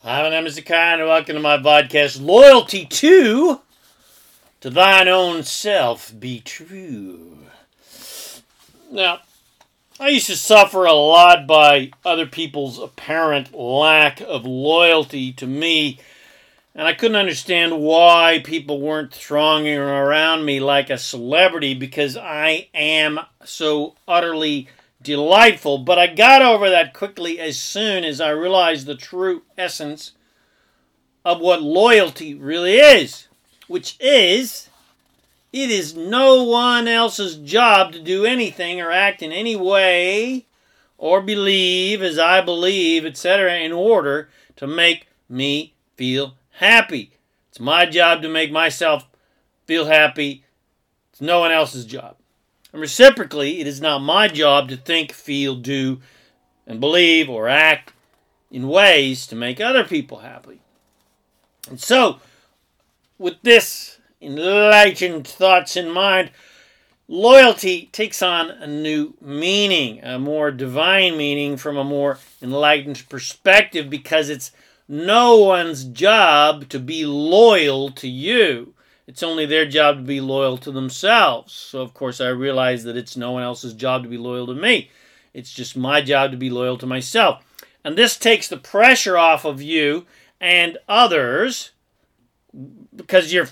Hi, my name is Zakai, and welcome to my podcast, Loyalty to Thine Own Self Be True. Now, I used to suffer a lot by other people's apparent lack of loyalty to me, and I couldn't understand why people weren't thronging around me like a celebrity because I am so utterly delightful. But I got over that quickly as soon as I realized the true essence of what loyalty really is, which is, it is no one else's job to do anything or act in any way or believe as I believe, etc., in order to make me feel happy. It's my job to make myself feel happy. It's no one else's job. And reciprocally, it is not my job to think, feel, do, and believe or act in ways to make other people happy. And so, with this enlightened thoughts in mind, loyalty takes on a new meaning, a more divine meaning from a more enlightened perspective, because it's no one's job to be loyal to you. It's only their job to be loyal to themselves. So, of course, I realize that it's no one else's job to be loyal to me. It's just my job to be loyal to myself. And this takes the pressure off of you and others, because you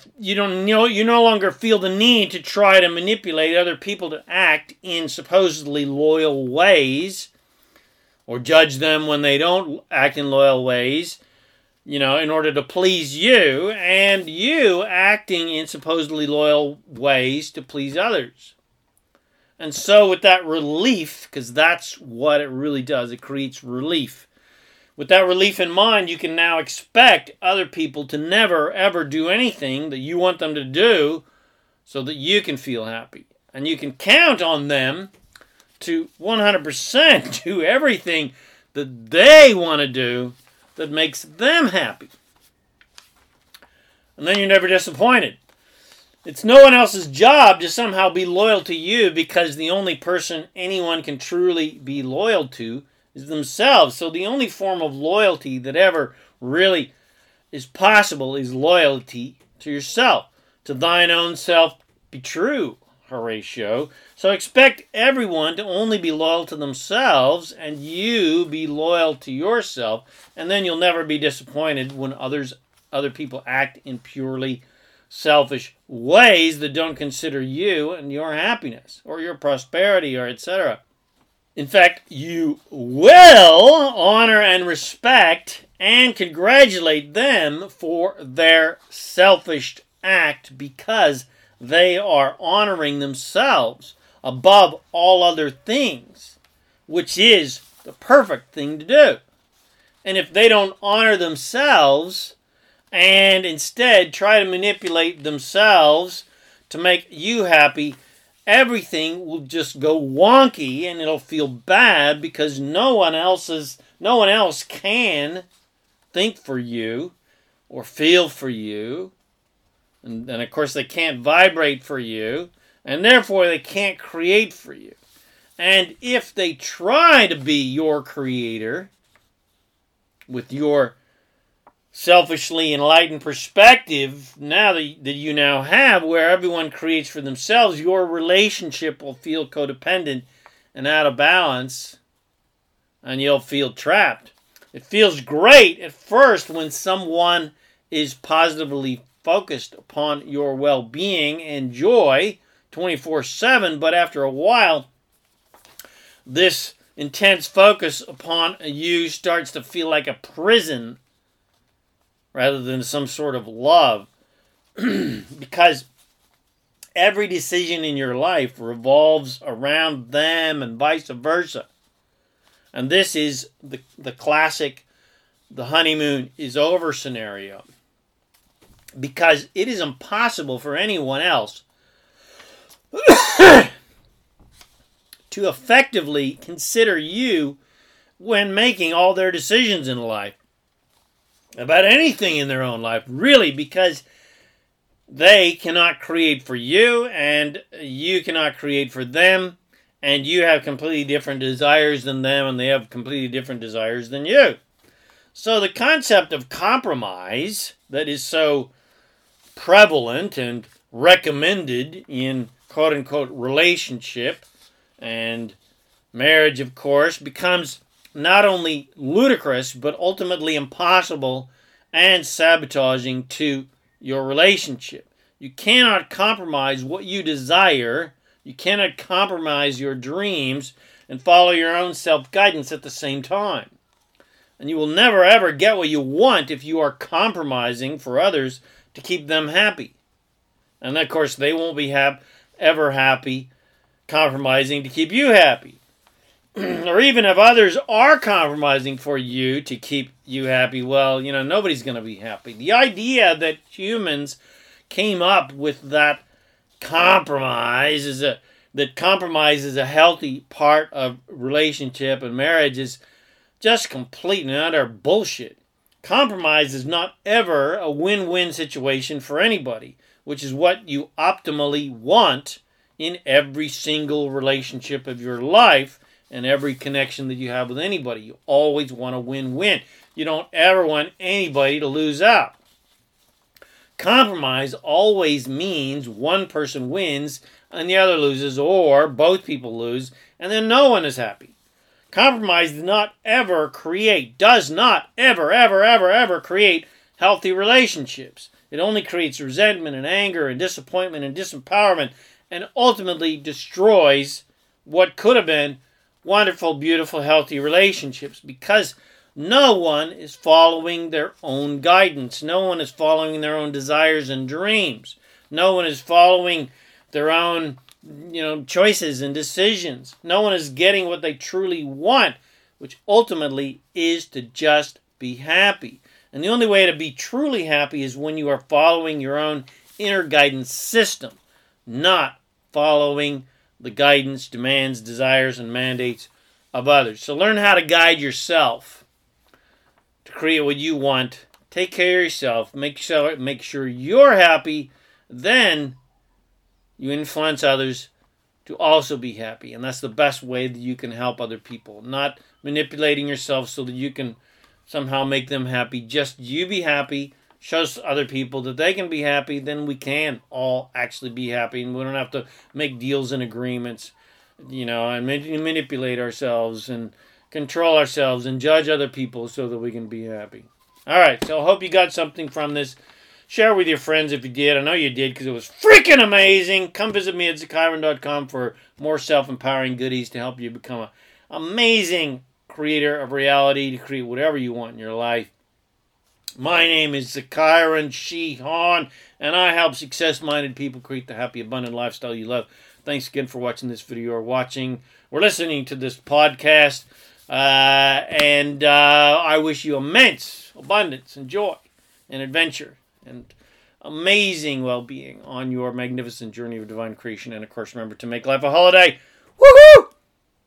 no longer feel the need to try to manipulate other people to act in supposedly loyal ways, or judge them when they don't act in loyal ways, in order to please you, and you acting in supposedly loyal ways to please others. And so with that relief, because that's what it really does, it creates relief. With that relief in mind, you can now expect other people to never, ever do anything that you want them to do so that you can feel happy. And you can count on them to 100% do everything that they want to do that makes them happy. And then you're never disappointed. It's no one else's job to somehow be loyal to you, because the only person anyone can truly be loyal to is themselves. So the only form of loyalty that ever really is possible is loyalty to yourself. To thine own self be true, Horatio. So expect everyone to only be loyal to themselves, and you be loyal to yourself, and then you'll never be disappointed when other people act in purely selfish ways that don't consider you and your happiness or your prosperity or etc. In fact, you will honor and respect and congratulate them for their selfish act, because they are honoring themselves above all other things, which is the perfect thing to do. And if they don't honor themselves and instead try to manipulate themselves to make you happy, everything will just go wonky, and it'll feel bad, because no one else can think for you or feel for you, and of course they can't vibrate for you, and therefore they can't create for you. And if they try to be your creator with your selfishly enlightened perspective now that you now have, where everyone creates for themselves, your relationship will feel codependent and out of balance, and you'll feel trapped. It feels great at first when someone is positively focused upon your well-being and joy 24/7, but after a while, this intense focus upon you starts to feel like a prison rather than some sort of love. Because every decision in your life revolves around them and vice versa. And this is the classic, the honeymoon is over scenario. Because it is impossible for anyone else to effectively consider you when making all their decisions in life. About anything in their own life, really, because they cannot create for you, and you cannot create for them, and you have completely different desires than them, and they have completely different desires than you. So the concept of compromise that is so prevalent and recommended in quote-unquote relationship and marriage, of course, becomes not only ludicrous but ultimately impossible and sabotaging to your relationship. You cannot compromise what you desire. You cannot compromise your dreams and follow your own self-guidance at the same time. And you will never ever get what you want if you are compromising for others to keep them happy. And of course, they won't be ever happy compromising to keep you happy. Or even if others are compromising for you to keep you happy, well, nobody's going to be happy. The idea that humans came up with that compromise that compromise is a healthy part of relationship and marriage is just complete and utter bullshit. Compromise is not ever a win-win situation for anybody, which is what you optimally want in every single relationship of your life and every connection that you have with anybody. You always want a win-win. You don't ever want anybody to lose out. Compromise always means one person wins and the other loses, or both people lose, and then no one is happy. Compromise does not ever create healthy relationships. It only creates resentment and anger and disappointment and disempowerment, and ultimately destroys what could have been wonderful, beautiful, healthy relationships, because no one is following their own guidance. No one is following their own desires and dreams. No one is following their own choices and decisions. No one is getting what they truly want, which ultimately is to just be happy. And the only way to be truly happy is when you are following your own inner guidance system, not following the guidance, demands, desires, and mandates of others. So learn how to guide yourself to create what you want. Take care of yourself. Make sure you're happy. Then you influence others to also be happy. And that's the best way that you can help other people. Not manipulating yourself so that you can somehow make them happy. Just you be happy. Show other people that they can be happy. Then we can all actually be happy. And we don't have to make deals and agreements, and manipulate ourselves and control ourselves and judge other people so that we can be happy. All right, so I hope you got something from this. Share with your friends if you did. I know you did because it was freaking amazing. Come visit me at Zakairan.com for more self-empowering goodies to help you become an amazing creator of reality to create whatever you want in your life. My name is Zakairan Shihan, and I help success-minded people create the happy, abundant lifestyle you love. Thanks again for watching this video or listening to this podcast. And I wish you immense abundance and joy and adventure and amazing well-being on your magnificent journey of divine creation. And, of course, remember to make life a holiday. Woohoo!